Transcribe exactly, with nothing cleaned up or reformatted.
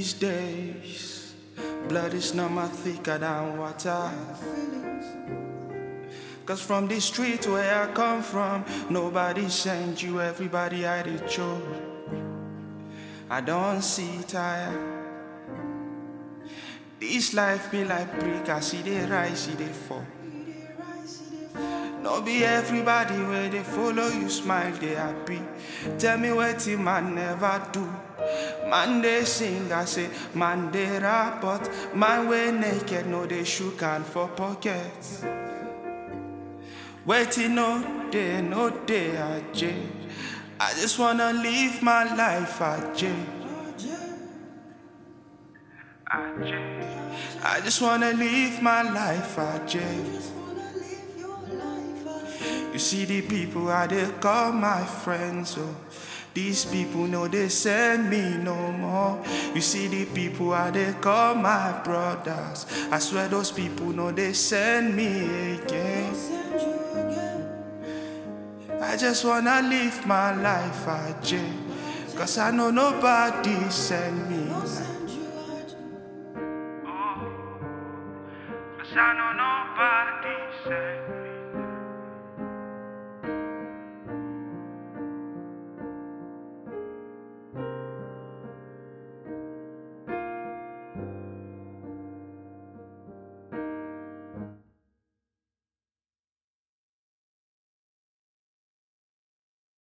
These days, blood is not more thicker than water. Cause from the street where I come from, nobody sent you, everybody had a choke. I don't see tire. This life be like brick, I see they rise, see they fall. No be everybody where they follow you smile, they happy. Tell me what the man never do. Man they sing, I say, man they rap, but man way naked, no they shook and for pockets. Waiting no day, no day at jail. I just wanna live my life at jail. I just wanna live my life at jail. You see the people I they call my friends, oh. These people know they send me no more. You see the people I they call my brothers. I swear those people know they send me again. I just wanna live my life at jail, cause I know nobody send me. Cause I know nobody send me.